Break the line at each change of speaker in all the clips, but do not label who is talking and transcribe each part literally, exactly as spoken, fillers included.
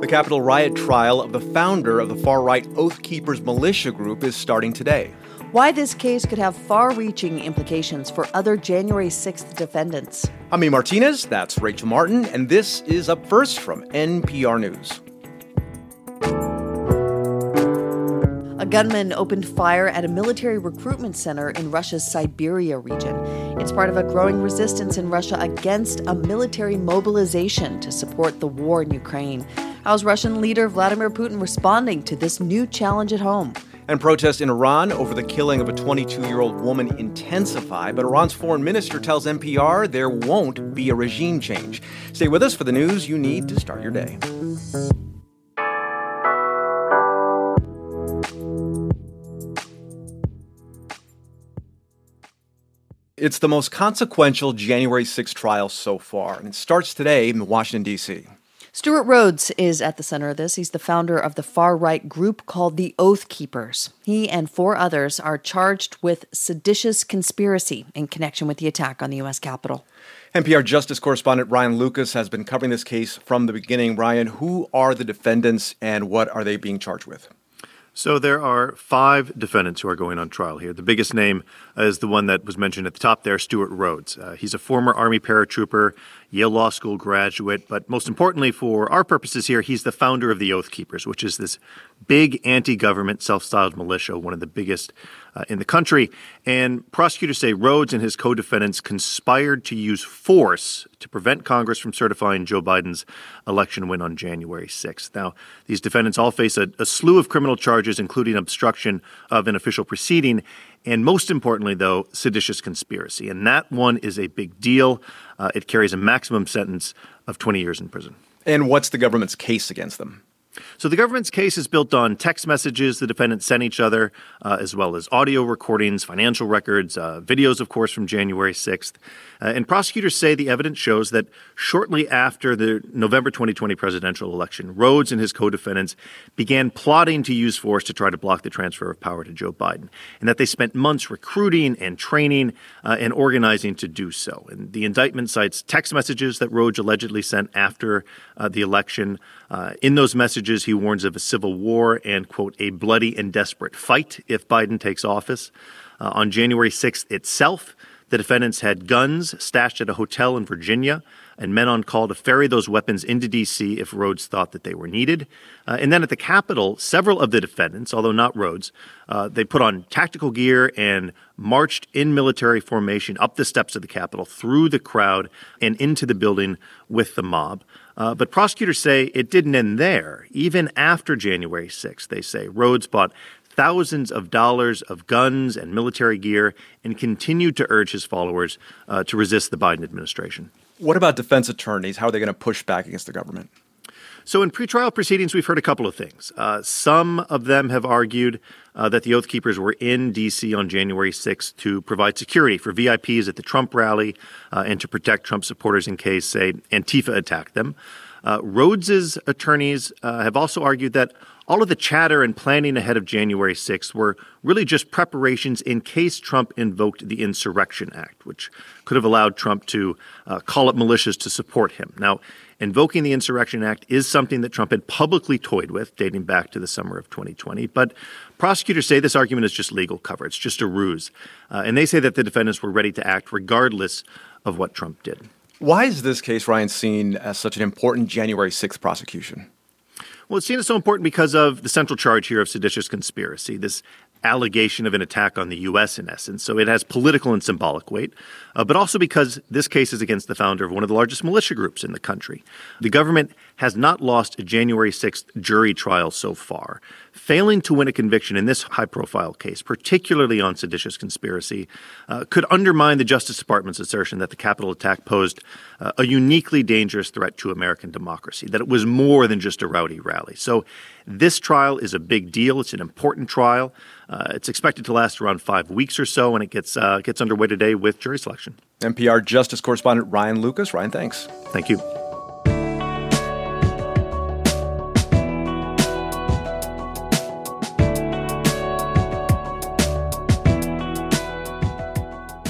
The Capitol riot trial of the founder of the far-right Oath Keepers militia group is starting today.
Why this case could have far-reaching implications for other January sixth defendants.
I'm E. Martinez, that's Rachel Martin, and this is Up First from N P R News.
A gunman opened fire at a military recruitment center in Russia's Siberia region. It's part of a growing resistance in Russia against a military mobilization to support the war in Ukraine. How's Russian leader Vladimir Putin responding to this new challenge at home?
And protests in Iran over the killing of a twenty-two-year-old woman intensify, but Iran's foreign minister tells N P R there won't be a regime change. Stay with us for the news you need to start your day. It's the most consequential January sixth trial so far, and it starts today in Washington, D C
Stewart Rhodes is at the center of this. He's the founder of the far-right group called the Oath Keepers. He and four others are charged with seditious conspiracy in connection with the attack on the U S Capitol.
N P R Justice correspondent Ryan Lucas has been covering this case from the beginning. Ryan, who are the defendants and what are they being charged with?
So there are five defendants who are going on trial here. The biggest name is the one that was mentioned at the top there, Stewart Rhodes. Uh, he's a former Army paratrooper, Yale Law School graduate, but most importantly for our purposes here, he's the founder of the Oath Keepers, which is this big anti-government self-styled militia, one of the biggest uh, in the country. And prosecutors say Rhodes and his co-defendants conspired to use force to prevent Congress from certifying Joe Biden's election win on January sixth. Now, these defendants all face a, a slew of criminal charges, including obstruction of an official proceeding, and most importantly, though, seditious conspiracy. And that one is a big deal. Uh, it carries a maximum sentence of twenty years in prison.
And what's the government's case against them?
So the government's case is built on text messages the defendants sent each other, uh, as well as audio recordings, financial records, uh, videos, of course, from January sixth. Uh, and prosecutors say the evidence shows that shortly after the November twenty twenty presidential election, Rhodes and his co-defendants began plotting to use force to try to block the transfer of power to Joe Biden, and that they spent months recruiting and training uh, and organizing to do so. And the indictment cites text messages that Rhodes allegedly sent after uh, the election. Uh, in those messages, he warns of a civil war and, quote, a bloody and desperate fight if Biden takes office. Uh, on January sixth itself, the defendants had guns stashed at a hotel in Virginia and men on call to ferry those weapons into D C if Rhodes thought that they were needed. Uh, and then at the Capitol, several of the defendants, although not Rhodes, uh, they put on tactical gear and marched in military formation up the steps of the Capitol, through the crowd, and into the building with the mob. Uh, but prosecutors say it didn't end there. Even after January sixth, they say, Rhodes bought thousands of dollars of guns and military gear and continued to urge his followers uh, to resist the Biden administration.
What about defense attorneys? How are they going to push back against the government?
So in pretrial proceedings, we've heard a couple of things. Uh, some of them have argued uh, that the Oath Keepers were in D C on January sixth to provide security for V I Ps at the Trump rally uh, and to protect Trump supporters in case, say, Antifa attacked them. Uh, Rhodes's attorneys uh, have also argued that all of the chatter and planning ahead of January sixth were really just preparations in case Trump invoked the Insurrection Act, which could have allowed Trump to uh, call up militias to support him. Now, invoking the Insurrection Act is something that Trump had publicly toyed with dating back to the summer of twenty twenty. But prosecutors say this argument is just legal cover. It's just a ruse. Uh, and they say that the defendants were ready to act regardless of what Trump did.
Why is this case, Ryan, seen as such an important January sixth prosecution?
Well, it's seen as so important because of the central charge here of seditious conspiracy, this allegation of an attack on the U S in essence. So it has political and symbolic weight, uh, but also because this case is against the founder of one of the largest militia groups in the country. The government has not lost a January sixth jury trial so far. Failing to win a conviction in this high-profile case, particularly on seditious conspiracy, uh, could undermine the Justice Department's assertion that the Capitol attack posed uh, a uniquely dangerous threat to American democracy, that it was more than just a rowdy rally. So this trial is a big deal. It's an important trial. Uh, it's expected to last around five weeks or so, and it gets uh, gets underway today with jury selection.
N P R Justice correspondent Ryan Lucas. Ryan, thanks.
Thank you.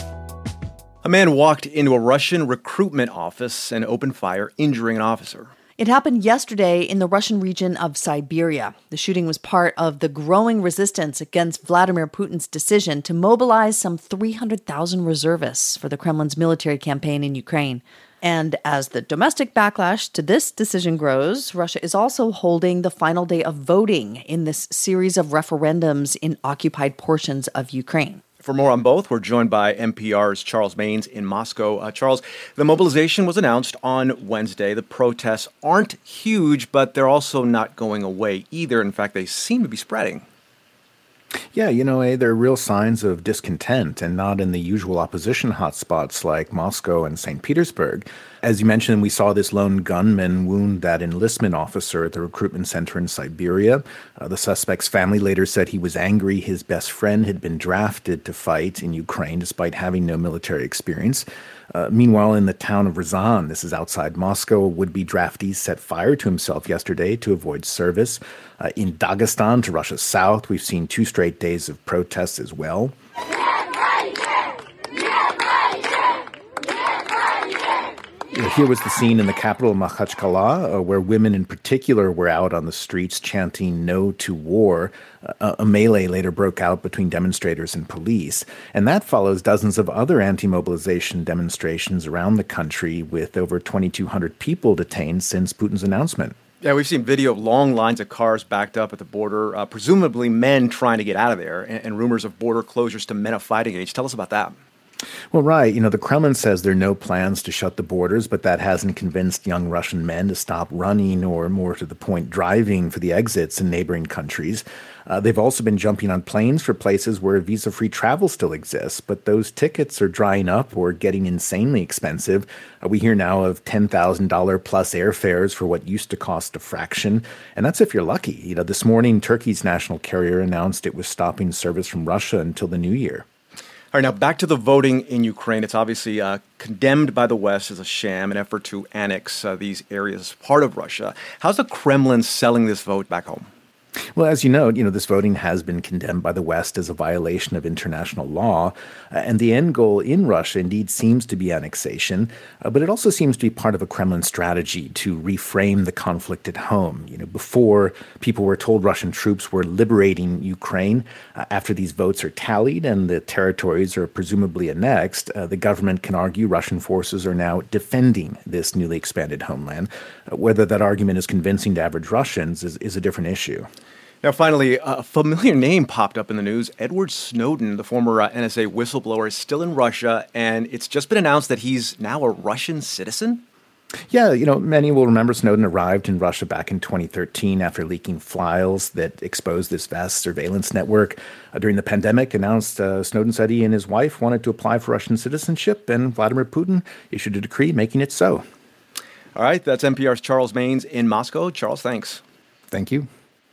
A man walked into a Russian recruitment office and opened fire, injuring an officer.
It happened yesterday in the Russian region of Siberia. The shooting was part of the growing resistance against Vladimir Putin's decision to mobilize some three hundred thousand reservists for the Kremlin's military campaign in Ukraine. And as the domestic backlash to this decision grows, Russia is also holding the final day of voting in this series of referendums in occupied portions of Ukraine.
For more on both, we're joined by N P R's Charles Maynes in Moscow. Uh, Charles, the mobilization was announced on Wednesday. The protests aren't huge, but they're also not going away either. In fact, they seem to be spreading.
Yeah, you know, eh, there are real signs of discontent, and not in the usual opposition hotspots like Moscow and Saint Petersburg. As you mentioned, we saw this lone gunman wound that enlistment officer at the recruitment center in Siberia. Uh, the suspect's family later said he was angry his best friend had been drafted to fight in Ukraine despite having no military experience. Uh, meanwhile, in the town of Ryazan, this is outside Moscow, a would-be draftee set fire to himself yesterday to avoid service. Uh, in Dagestan, to Russia's south, we've seen two straight days of protests as well. Here was the scene in the capital, Makhachkala, uh, where women in particular were out on the streets chanting "No to war." Uh, a melee later broke out between demonstrators and police. And that follows dozens of other anti-mobilization demonstrations around the country, with over twenty-two hundred people detained since Putin's announcement.
Yeah, we've seen video of long lines of cars backed up at the border, uh, presumably men trying to get out of there, and, and rumors of border closures to men of fighting age. Tell us about that.
Well, right. You know, the Kremlin says there are no plans to shut the borders, but that hasn't convinced young Russian men to stop running or, more to the point, driving for the exits in neighboring countries. Uh, they've also been jumping on planes for places where visa-free travel still exists, but those tickets are drying up or getting insanely expensive. Uh, we hear now of ten thousand dollars plus airfares for what used to cost a fraction, and that's if you're lucky. You know, this morning, Turkey's national carrier announced it was stopping service from Russia until the new year.
All right, now back to the voting in Ukraine. It's obviously uh, condemned by the West as a sham, an effort to annex uh, these areas as part of Russia. How's the Kremlin selling this vote back home?
Well, as you know, you know, this voting has been condemned by the West as a violation of international law. Uh, and the end goal in Russia indeed seems to be annexation. Uh, but it also seems to be part of a Kremlin strategy to reframe the conflict at home. You know, before people were told Russian troops were liberating Ukraine, uh, after these votes are tallied and the territories are presumably annexed, uh, the government can argue Russian forces are now defending this newly expanded homeland. Uh, whether that argument is convincing to average Russians is, is a different issue.
Now, finally, a familiar name popped up in the news. Edward Snowden, the former uh, N S A whistleblower, is still in Russia, and it's just been announced that he's now a Russian citizen.
Yeah, you know, many will remember Snowden arrived in Russia back in twenty thirteen after leaking files that exposed this vast surveillance network. Uh, during the pandemic, announced uh, Snowden said he and his wife wanted to apply for Russian citizenship, and Vladimir Putin issued a decree making it so.
All right, that's N P R's Charles Maynes in Moscow. Charles, thanks.
Thank you.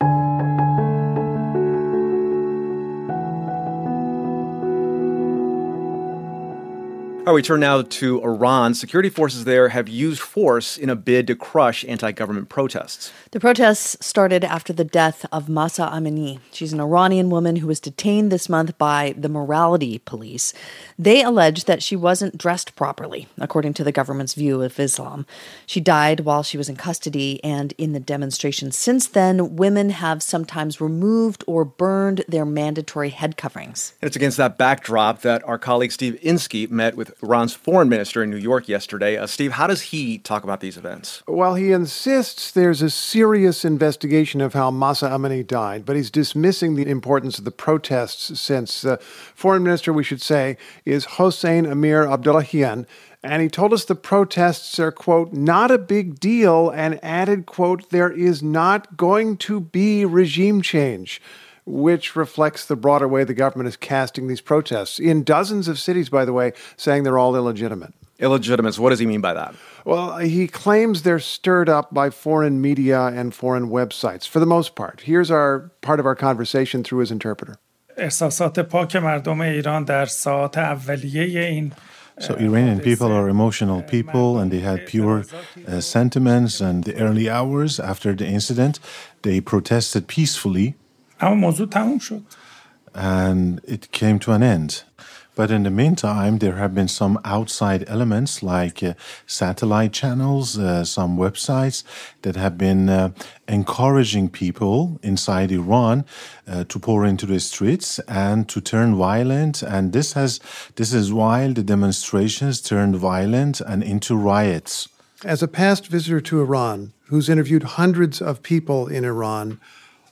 All right, we turn now to Iran. Security forces there have used force in a bid to crush anti-government protests.
The protests started after the death of Mahsa Amini. She's an Iranian woman who was detained this month by the morality police. They allege that she wasn't dressed properly, according to the government's view of Islam. She died while she was in custody, and in the demonstrations since then, women have sometimes removed or burned their mandatory head coverings.
And it's against that backdrop that our colleague Steve Inskeep met with Iran's foreign minister in New York yesterday. Uh, Steve, how does he talk about these events?
Well, he insists there's a serious investigation of how Mahsa Amini died, but he's dismissing the importance of the protests since the uh, foreign minister, we should say, is Hossein Amir Abdullahian. And he told us the protests are, quote, not a big deal, and added, quote, there is not going to be regime change, which reflects the broader way the government is casting these protests in dozens of cities, by the way, saying they're all illegitimate.
Illegitimate. So what does he mean by that?
Well, he claims they're stirred up by foreign media and foreign websites, for the most part. Here's our part of our conversation through his interpreter.
احساسات پاک مردم ایران در ساعات اولیه این
So Iranian people are emotional people, and they had pure uh, sentiments. And the early hours after the incident, they protested peacefully.
اما موضوع تموم شد.
And it came to an end. But in the meantime, there have been some outside elements like uh, satellite channels, uh, some websites that have been uh, encouraging people inside Iran uh, to pour into the streets and to turn violent. And this has this is why the demonstrations turned violent and into riots.
As a past visitor to Iran, who's interviewed hundreds of people in Iran,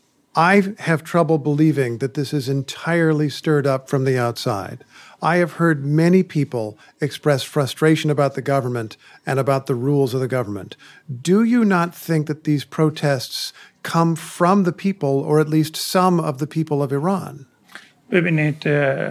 I have trouble believing that this is entirely stirred up from the outside. I have heard many people express frustration about the government and about the rules of the government. Do you not think that these protests come from the people, or at least some of the people of Iran?
ببینید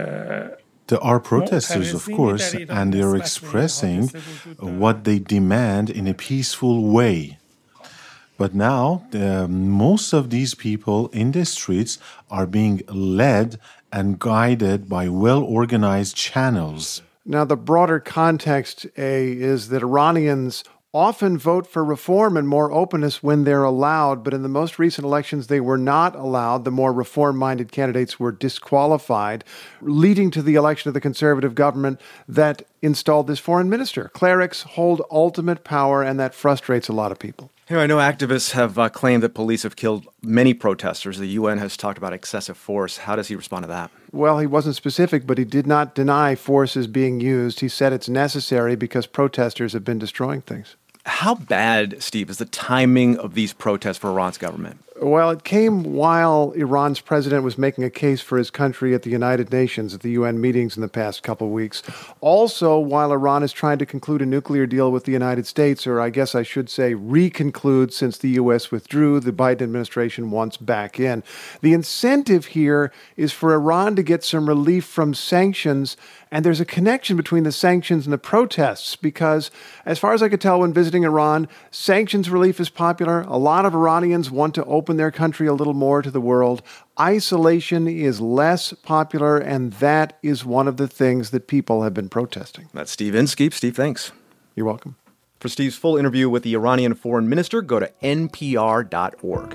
There are protesters, of course, and they are expressing what they demand in a peaceful way. But now, uh, most of these people in the streets are being led and guided by well-organized channels.
Now, the broader context, A, is that Iranians often vote for reform and more openness when they're allowed, but in the most recent elections, they were not allowed. The more reform-minded candidates were disqualified, leading to the election of the conservative government that installed this foreign minister. Clerics hold ultimate power, and that frustrates a lot of people.
Here, I know activists have uh, claimed that police have killed many protesters. The U N has talked about excessive force. How does he respond to that?
Well, he wasn't specific, but he did not deny force is being used. He said it's necessary because protesters have been destroying things.
How bad, Steve, is the timing of these protests for Iran's government?
Well, it came while Iran's president was making a case for his country at the United Nations, at the U N meetings in the past couple of weeks. Also, while Iran is trying to conclude a nuclear deal with the United States, or I guess I should say reconclude, since the U S withdrew, the Biden administration wants back in. The incentive here is for Iran to get some relief from sanctions, and there's a connection between the sanctions and the protests because, as far as I could tell when visiting Iran, sanctions relief is popular. A lot of Iranians want to open their country a little more to the world. Isolation is less popular, and that is one of the things that people have been protesting.
That's Steve Inskeep. Steve, thanks.
You're welcome.
For Steve's full interview with the Iranian foreign minister, go to N P R dot org.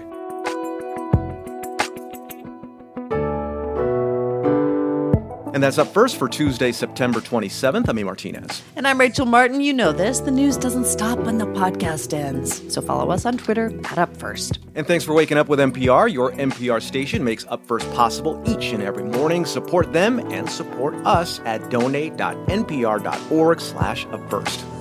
And that's Up First for Tuesday, September twenty-seventh. I'm A. Martinez.
And I'm Rachel Martin. You know this. The news doesn't stop when the podcast ends. So follow us on Twitter at Up First.
And thanks for waking up with N P R. Your N P R station makes Up First possible each and every morning. Support them and support us at donate dot N P R dot org slash Up First.